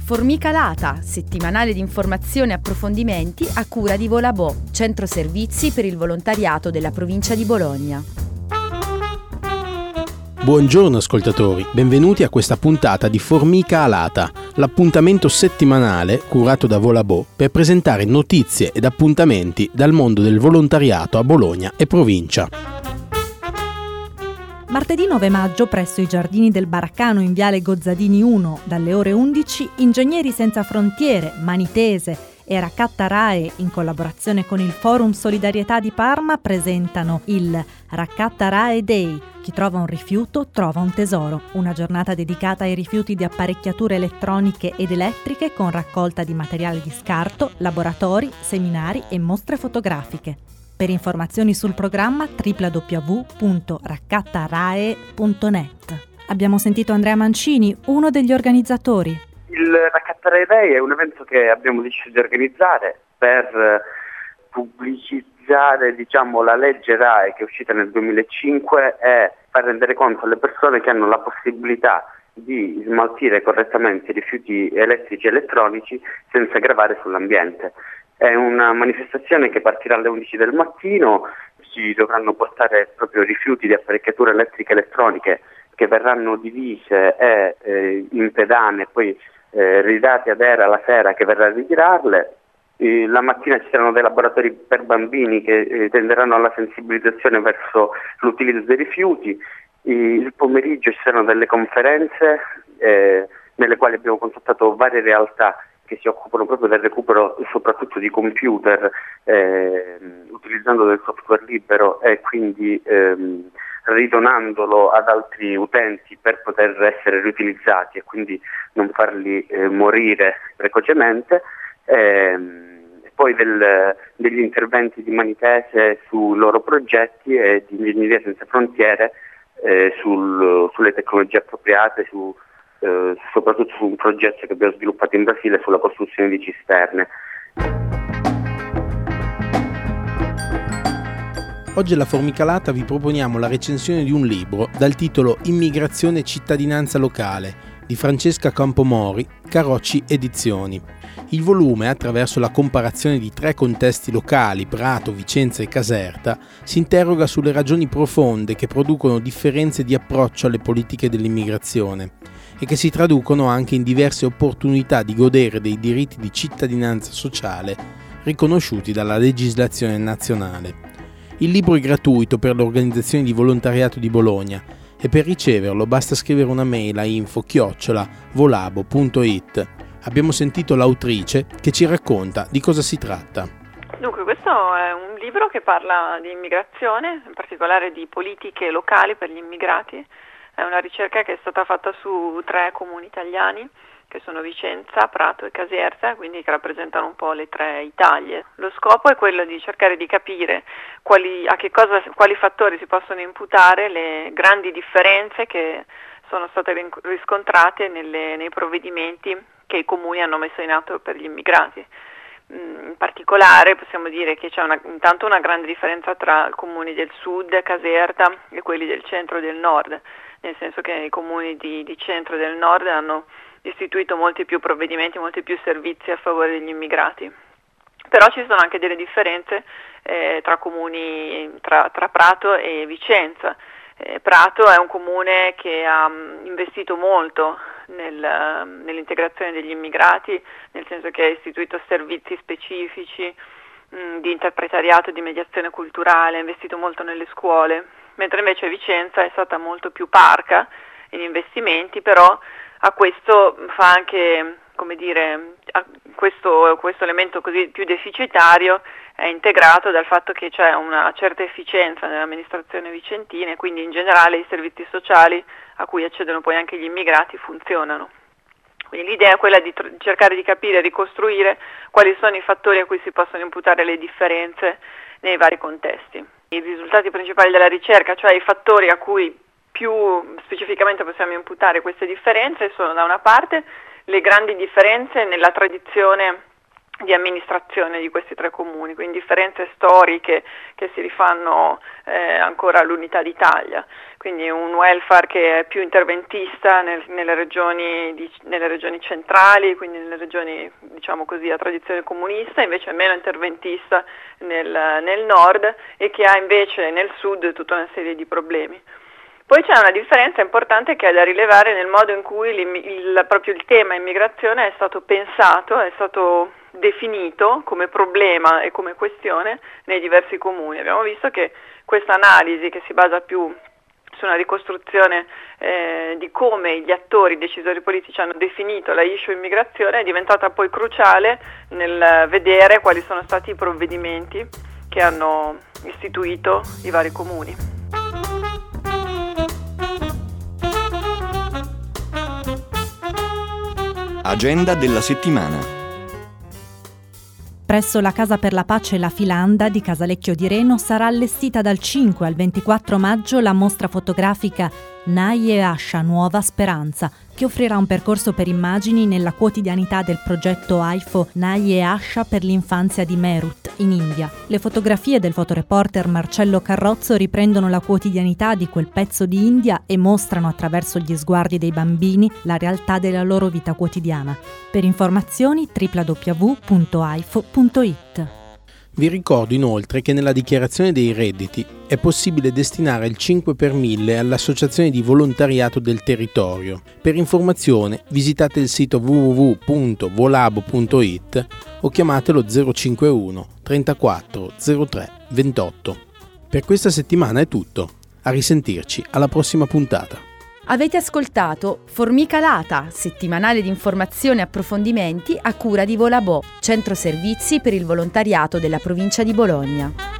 Formica Lata, settimanale di informazioni e approfondimenti a cura di Volabò, centro servizi per il volontariato della provincia di Bologna. Buongiorno ascoltatori, benvenuti a questa puntata di Formica Alata, l'appuntamento settimanale curato da Volabò per presentare notizie ed appuntamenti dal mondo del volontariato a Bologna e provincia. Martedì 9 maggio, presso i giardini del Baraccano in viale Gozzadini 1, dalle ore 11, Ingegneri Senza Frontiere, Mani Tese e Raccatta RAE, in collaborazione con il Forum Solidarietà di Parma, presentano il Raccatta RAE Day. Chi trova un rifiuto trova un tesoro. Una giornata dedicata ai rifiuti di apparecchiature elettroniche ed elettriche con raccolta di materiale di scarto, laboratori, seminari e mostre fotografiche. Per informazioni sul programma www.raccattarae.net. Abbiamo sentito Andrea Mancini, uno degli organizzatori. Il Raccatta RAE Day è un evento che abbiamo deciso di organizzare per pubblicizzare, la legge RAE che è uscita nel 2005 e far rendere conto alle persone che hanno la possibilità di smaltire correttamente i rifiuti elettrici e elettronici senza gravare sull'ambiente. È una manifestazione che partirà alle 11 del mattino, si dovranno portare proprio rifiuti di apparecchiature elettriche e elettroniche che verranno divise e in pedane e poi ridate ad ERA la sera che verrà a ritirarle. La mattina ci saranno dei laboratori per bambini che tenderanno alla sensibilizzazione verso l'utilizzo dei rifiuti. Il pomeriggio ci saranno delle conferenze nelle quali abbiamo contattato varie realtà che si occupano proprio del recupero soprattutto di computer utilizzando del software libero e quindi ridonandolo ad altri utenti per poter essere riutilizzati e quindi non farli morire precocemente. Poi degli interventi di Mani Tese sui loro progetti e di Ingegneria Senza Frontiere sulle tecnologie appropriate, soprattutto su un progetto che abbiamo sviluppato in Brasile sulla costruzione di cisterne. Oggi alla Formicalata vi proponiamo la recensione di un libro dal titolo Immigrazione e cittadinanza locale di Francesca Campomori, Carocci Edizioni. Il volume, attraverso la comparazione di 3 contesti locali, Prato, Vicenza e Caserta, si interroga sulle ragioni profonde che producono differenze di approccio alle politiche dell'immigrazione e che si traducono anche in diverse opportunità di godere dei diritti di cittadinanza sociale riconosciuti dalla legislazione nazionale. Il libro è gratuito per le organizzazioni di volontariato di Bologna e per riceverlo basta scrivere una mail a info@volabo.it. Abbiamo sentito l'autrice che ci racconta di cosa si tratta. Dunque, questo è un libro che parla di immigrazione, in particolare di politiche locali per gli immigrati. È una ricerca che è stata fatta su 3 comuni italiani, che sono Vicenza, Prato e Caserta, quindi che rappresentano un po' le 3 Italie. Lo scopo è quello di cercare di capire quali fattori si possono imputare le grandi differenze che sono state riscontrate nei provvedimenti che i comuni hanno messo in atto per gli immigrati. In particolare possiamo dire che c'è intanto una grande differenza tra i comuni del sud, Caserta, e quelli del centro e del nord, nel senso che i comuni di centro e del nord hanno istituito molti più provvedimenti, molti più servizi a favore degli immigrati. Però ci sono anche delle differenze tra comuni, tra Prato e Vicenza. Prato è un comune che ha investito molto nell'integrazione degli immigrati, nel senso che ha istituito servizi specifici di interpretariato, di mediazione culturale, ha investito molto nelle scuole, mentre invece Vicenza è stata molto più parca in investimenti, però a questo fa anche, questo elemento così più deficitario è integrato dal fatto che c'è una certa efficienza nell'amministrazione vicentina e quindi in generale i servizi sociali a cui accedono poi anche gli immigrati funzionano. Quindi l'idea è quella di cercare di capire e ricostruire quali sono i fattori a cui si possono imputare le differenze nei vari contesti. I risultati principali della ricerca, cioè i fattori a cui più specificamente possiamo imputare queste differenze, sono da una parte le grandi differenze nella tradizione di amministrazione di questi 3 comuni, quindi differenze storiche che si rifanno ancora all'unità d'Italia, quindi un welfare che è più interventista nelle regioni centrali, quindi nelle regioni diciamo così a tradizione comunista, invece è meno interventista nel nord e che ha invece nel sud tutta una serie di problemi. Poi c'è una differenza importante che è da rilevare nel modo in cui proprio il tema immigrazione è stato pensato, è stato definito come problema e come questione nei diversi comuni. Abbiamo visto che questa analisi, che si basa più su una ricostruzione di come gli attori, i decisori politici hanno definito la issue immigrazione, è diventata poi cruciale nel vedere quali sono stati i provvedimenti che hanno istituito i vari comuni. Agenda della settimana. Presso la Casa per la Pace La Filanda di Casalecchio di Reno sarà allestita dal 5 al 24 maggio la mostra fotografica Nai e Asha Nuova Speranza, che offrirà un percorso per immagini nella quotidianità del progetto AIFO Nai e Asha per l'infanzia di Meerut, in India. Le fotografie del fotoreporter Marcello Carrozzo riprendono la quotidianità di quel pezzo di India e mostrano attraverso gli sguardi dei bambini la realtà della loro vita quotidiana. Per informazioni www.aifo.it. Vi ricordo inoltre che nella dichiarazione dei redditi è possibile destinare il 5 per 1000 all'Associazione di Volontariato del Territorio. Per informazione visitate il sito www.volabo.it o chiamatelo 051 34 03 28. Per questa settimana è tutto. A risentirci alla prossima puntata. Avete ascoltato Formica Lata, settimanale di informazioni e approfondimenti a cura di Volabo, centro servizi per il volontariato della provincia di Bologna.